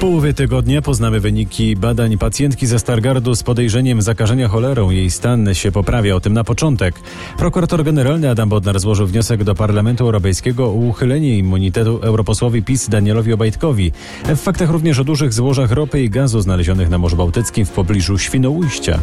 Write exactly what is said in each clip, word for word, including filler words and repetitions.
połowie tygodnia poznamy wyniki badań pacjentki ze Stargardu z podejrzeniem zakażenia cholerą. Jej stan się poprawia, o tym na początek. Prokurator generalny Adam Bodnar złożył wniosek do Parlamentu Europejskiego o uchylenie immunitetu europosłowi PiS Danielowi Obajtkowi. W faktach również o dużych złożach ropy i gazu znalezionych na Morzu Bałtyckim w pobliżu Świnoujścia.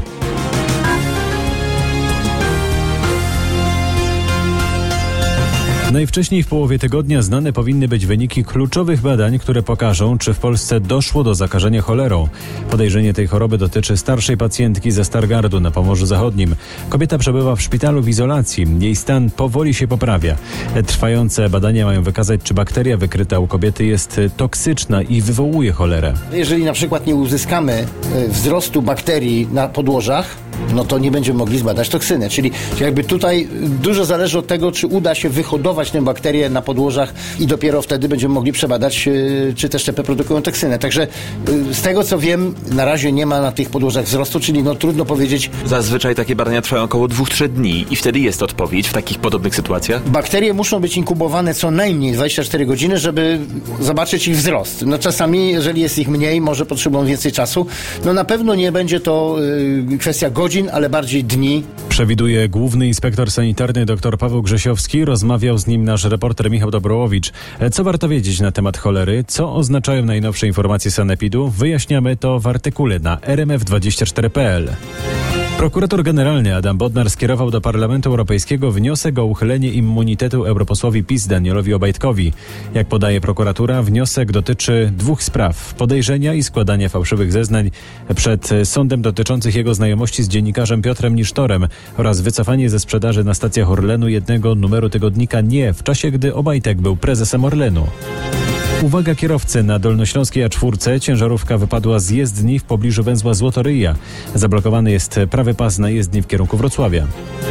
Najwcześniej w połowie tygodnia znane powinny być wyniki kluczowych badań, które pokażą, czy w Polsce doszło do zakażenia cholerą. Podejrzenie tej choroby dotyczy starszej pacjentki ze Stargardu na Pomorzu Zachodnim. Kobieta przebywa w szpitalu w izolacji. Jej stan powoli się poprawia. Trwające badania mają wykazać, czy bakteria wykryta u kobiety jest toksyczna i wywołuje cholerę. Jeżeli na przykład nie uzyskamy wzrostu bakterii na podłożach, no to nie będziemy mogli zbadać toksyny. Czyli jakby tutaj dużo zależy od tego, czy uda się wyhodować tę bakterię na podłożach i dopiero wtedy będziemy mogli przebadać, czy te szczepy produkują toksynę. Także z tego, co wiem, na razie nie ma na tych podłożach wzrostu, czyli no trudno powiedzieć. Zazwyczaj takie badania trwają około dwóch do trzech dni i wtedy jest odpowiedź w takich podobnych sytuacjach? Bakterie muszą być inkubowane co najmniej dwadzieścia cztery godziny, żeby zobaczyć ich wzrost. No czasami, jeżeli jest ich mniej, może potrzebują więcej czasu. No na pewno nie będzie to y, kwestia godzin, ale bardziej dni. Przewiduje główny inspektor sanitarny dr Paweł Grzesiowski. Rozmawiał z nim nasz reporter Michał Dobrołowicz. Co warto wiedzieć na temat cholery? Co oznaczają najnowsze informacje sanepidu? Wyjaśniamy to w artykule na r m f dwadzieścia cztery kropka p l. Prokurator generalny Adam Bodnar skierował do Parlamentu Europejskiego wniosek o uchylenie immunitetu europosłowi PiS Danielowi Obajtkowi. Jak podaje prokuratura, wniosek dotyczy dwóch spraw: podejrzenia i składania fałszywych zeznań przed sądem dotyczących jego znajomości z dziennikarzem Piotrem Nisztorem oraz wycofanie ze sprzedaży na stacjach Orlenu jednego numeru tygodnika Nie w czasie, gdy Obajtek był prezesem Orlenu. Uwaga kierowcy, na dolnośląskiej A cztery ciężarówka wypadła z jezdni w pobliżu węzła Złotoryja. Zablokowany jest prawy pas na jezdni w kierunku Wrocławia.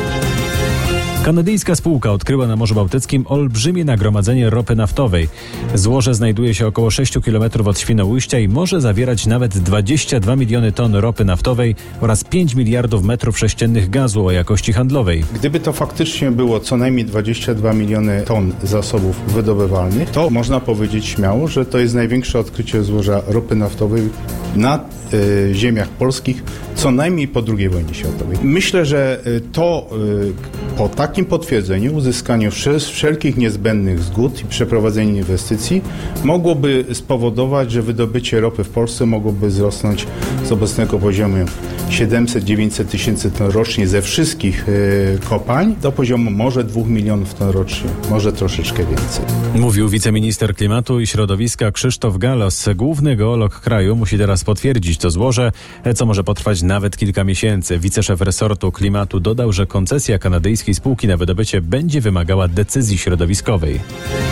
Kanadyjska spółka odkryła na Morzu Bałtyckim olbrzymie nagromadzenie ropy naftowej. Złoże znajduje się około sześć kilometrów od Świnoujścia i może zawierać nawet dwadzieścia dwa miliony ton ropy naftowej oraz pięć miliardów metrów sześciennych gazu o jakości handlowej. Gdyby to faktycznie było co najmniej dwadzieścia dwa miliony ton zasobów wydobywalnych, to można powiedzieć śmiało, że to jest największe odkrycie złoża ropy naftowej na y, ziemiach polskich co najmniej po drugiej wojnie światowej. Myślę, że y, to y, po takim potwierdzeniu, uzyskaniu wszelkich niezbędnych zgód i przeprowadzeniu inwestycji mogłoby spowodować, że wydobycie ropy w Polsce mogłoby wzrosnąć z obecnego poziomu siedemset do dziewięciuset tysięcy ton rocznie ze wszystkich y, kopań do poziomu może dwóch milionów ton rocznie, może troszeczkę więcej. Mówił wiceminister klimatu i środowiska Krzysztof Galos. Główny geolog kraju musi teraz potwierdzić to złoże, co może potrwać nawet kilka miesięcy. Wiceszef resortu klimatu dodał, że koncesja kanadyjskiej spółki na wydobycie będzie wymagała decyzji środowiskowej.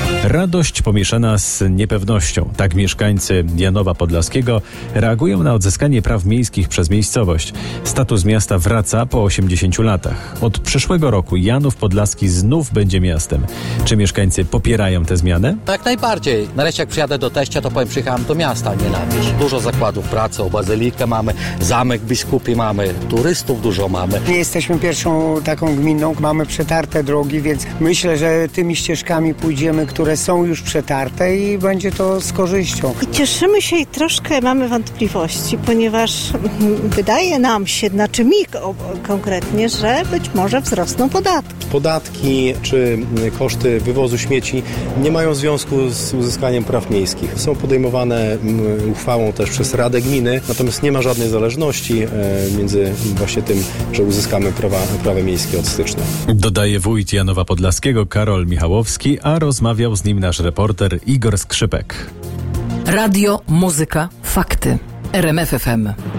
Radość pomieszana z niepewnością. Tak mieszkańcy Janowa Podlaskiego reagują na odzyskanie praw miejskich przez miejscowość. Status miasta wraca po osiemdziesięciu latach. Od przyszłego roku Janów Podlaski znów będzie miastem. Czy mieszkańcy popierają tę zmianę? Jak najbardziej. Nareszcie jak przyjadę do teścia, to powiem, przyjechałem do miasta, nie na wieś. Dużo zakładów pracy, o bazylikę mamy, zamek biskupi mamy, turystów dużo mamy. Nie jesteśmy pierwszą taką gminą, mamy przetarte drogi, więc myślę, że tymi ścieżkami pójdziemy, które są już przetarte i będzie to z korzyścią. Cieszymy się i troszkę mamy wątpliwości, ponieważ wydaje nam się, znaczy mi konkretnie, że być może wzrosną podatki. Podatki czy koszty wywozu śmieci nie mają związku z uzyskaniem praw miejskich. Są podejmowane uchwałą też przez Radę Gminy, natomiast nie ma żadnej zależności między właśnie tym, że uzyskamy prawa, prawa miejskie od stycznia. Dodaje wójt Janowa Podlaskiego Karol Michałowski, a rozmawiał z nim nasz reporter Igor Skrzypek. Radio, muzyka, fakty. R M F F M.